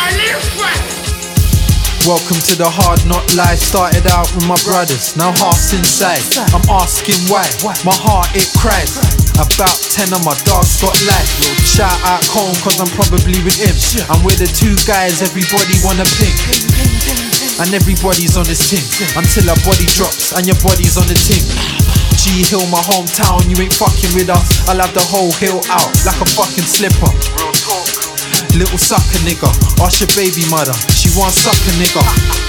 Welcome to the hard knock life. Started out with my brothers, now heart's inside. I'm asking why, my heart it cries. About 10 of my dogs got life. Shout out Cone cause I'm probably with him. And we're the two guys everybody wanna pick. And everybody's on this ting until our body drops and your body's on the ting. G Hill, my hometown, you ain't fucking with us. I'll have the whole hill out like a fucking slipper. Real talk. Little sucker nigga, ask your baby mother, she wants sucker nigga.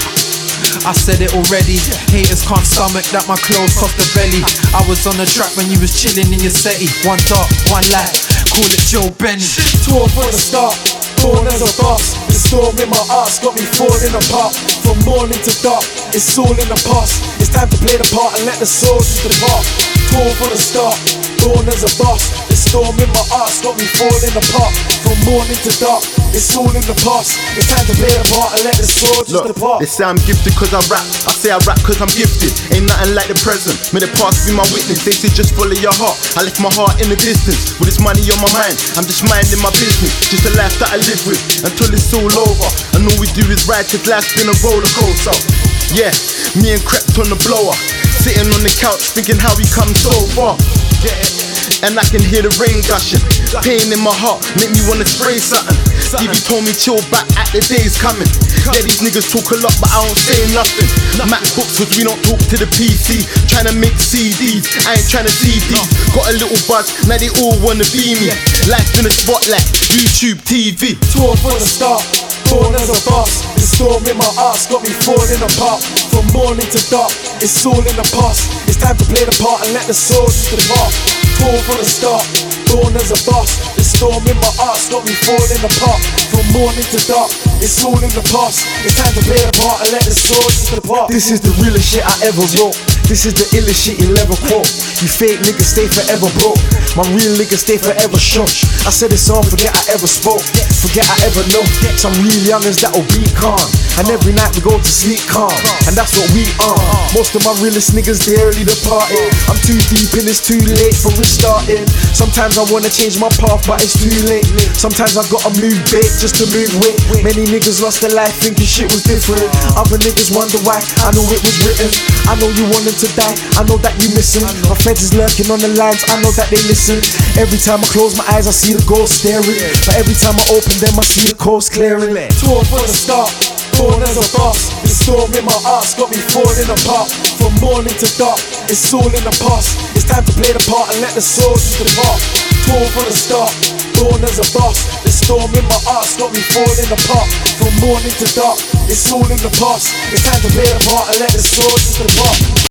I said it already, haters can't stomach that my clothes cost the belly. I was on the track when you was chilling in your city. One dark, one light, call it Joe Benny. Tore from the start, born as a boss. The storm in my arse got me falling apart. From morning to dark, it's all in the past. It's time to play the part and let the soldiers depart. Tore from the start, born as a boss. The storm in my arse got me falling apart. From morning to dark, it's all in the past. It's time to play the part and let the soldiers depart. They say I'm gifted cause I rap, I say I rap cause I'm gifted. Ain't nothing like the present, may the past be my witness. They say just follow your heart, I left my heart in the distance. With this money on my mind, I'm just minding my business. Just a life that I live with, until it's all over. And all we do is ride cause life's been a roller coaster. Yeah, me and crept on the blower, sitting on the couch thinking how we come so far. Get it? And I can hear the rain gushing. Pain in my heart make me wanna spray something. Stevie told me chill back at the days coming. Yeah, these niggas talk a lot but I don't say nothing. MacBooks cause we don't talk to the PC. Tryna make CDs, I ain't tryna see these. Got a little buzz, now they all wanna be me. Life in the spotlight, YouTube, TV. Tore from the start, born as a boss. The storm in my arse got me falling apart. From morning to dark, it's all in the past. It's time to play the part and let the soldiers depart. Tore from the start, born as a boss. The storm in my arse got me falling apart. From morning to dark, it's all in the past. It's time to play the part and let the soldiers depart. This is the realest shit I ever wrote. This is the illest shit you'll ever quote. You fake niggas stay forever broke. My real niggas stay forever shook. I said it's all, forget I ever spoke. Forget I ever know. Some real youngers that'll be calm. And every night we go to sleep calm. And that's what we are. Most of my realest niggas, they early departed. I'm too deep and it's too late for restarting. Sometimes I wanna change my path but it's too late. Sometimes I gotta move big just to move weight. Many niggas lost their life thinking shit was different. Other niggas wonder why, I know it was written. I know you wanted to die, I know that you missing. My friends is lurking on the lines, I know that they listen. Every time I close my eyes I see the ghost staring. But every time I open them I see the coast clearing. Tore from the start, born as a boss. The storm in my arse got me falling apart. From morning to dark, it's all in the past. It's time to play the part and let the soldiers depart. Tore from the start, born as a boss. The storm in my arse got me falling apart. From morning to dark, it's all in the past. It's time to play the part and let the soldiers depart.